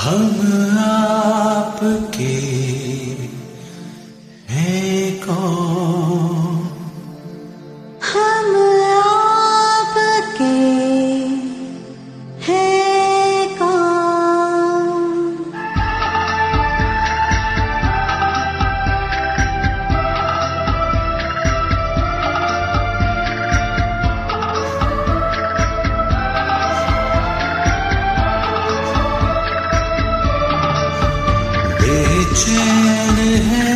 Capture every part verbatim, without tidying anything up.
हम आपके हैं कौन, हम आपके हैं कौन। बेचैन है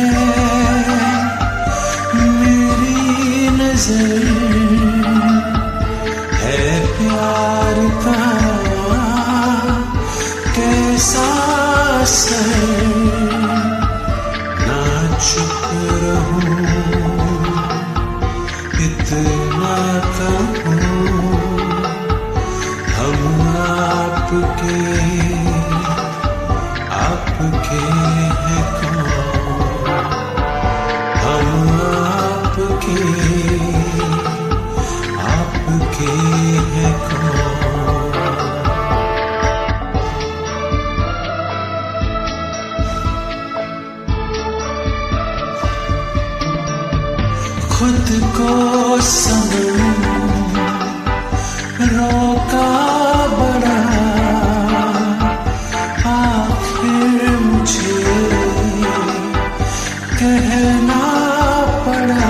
मेरी नजर, है प्यार का कैसा असर, ना चुप रहूं इतना कहूं, हम आपके आपके हैं कौन, हम आपके आपके हैं कौन। खुद को सनम रोका बड़ा, कहना पड़ा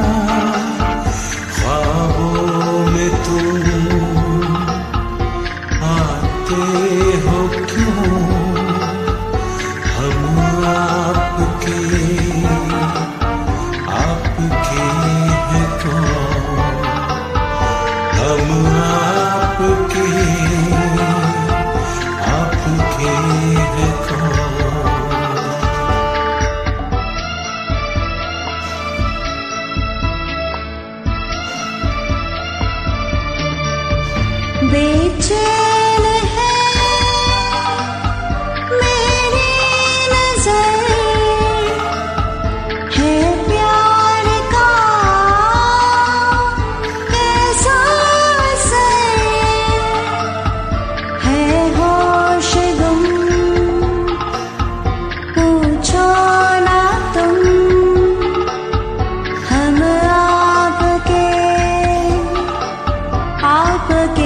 ख्वाबों में तुम आते हो क्यों, हम आपके आपके हैं कौन, हम आपके आपके हैं कौन। बेचैन है मेरी नजर, है प्यार का कैसा असर, है होश गुम पूछो ना तुम, हम आपके आपके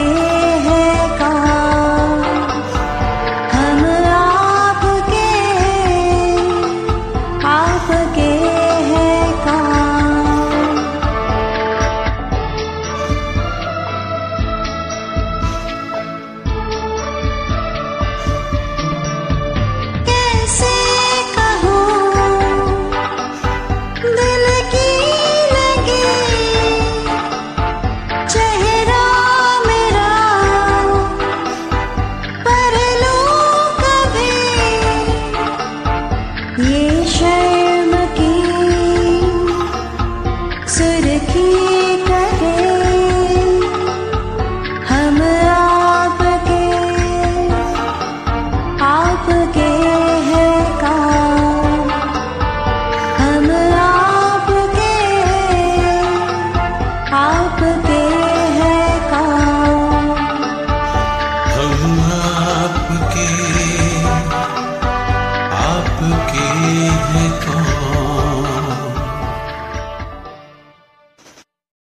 ये शर्म की सुर्खी कहे